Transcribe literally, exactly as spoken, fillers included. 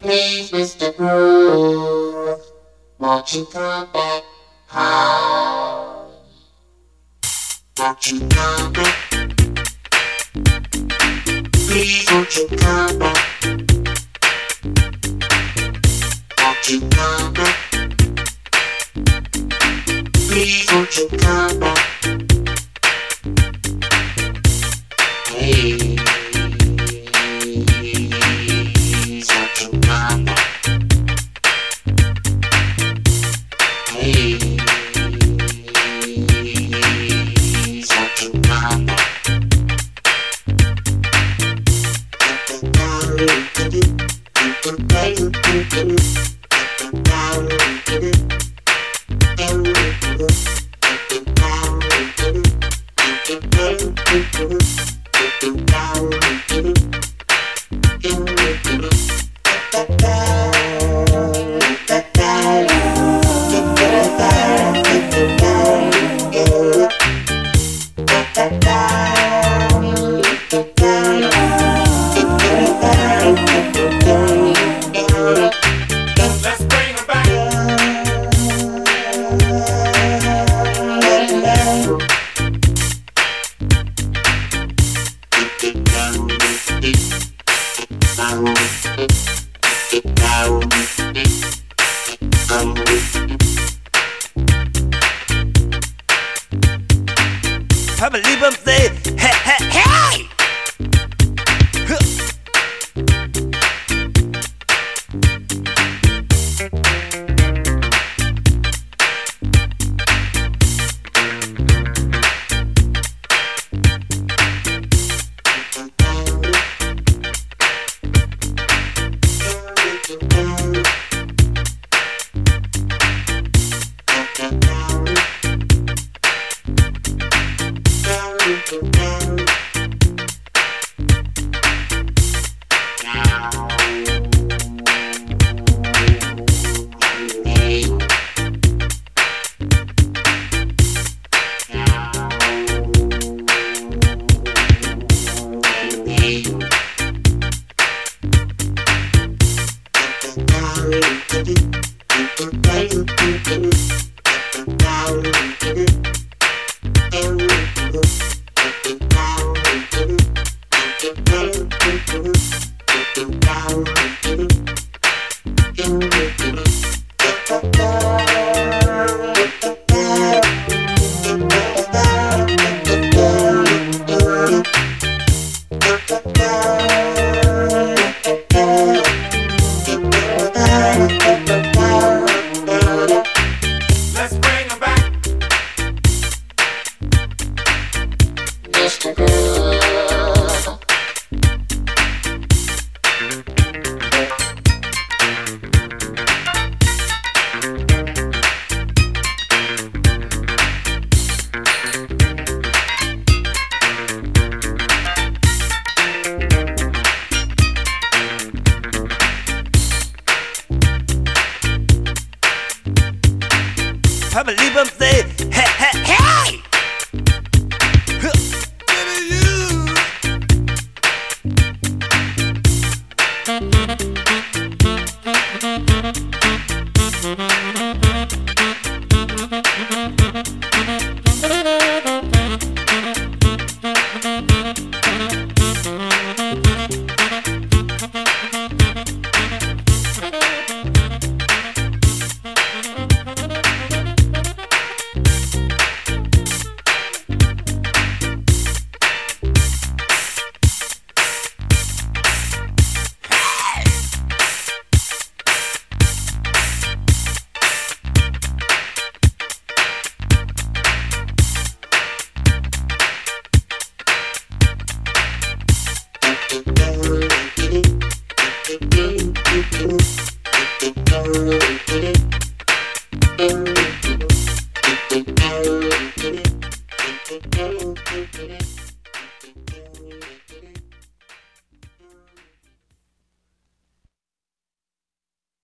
Please, Mister Groove, won't you come back home? Won't you come back? Please, won't you come back? Won't you come back? Please, won't you come back? Please, won't you come back? Please, won't you come back? Papa Liebum say, hey, hey, hey! Huh. Let's bring 'em back. Mister Groove. Papa Liebum say, hey,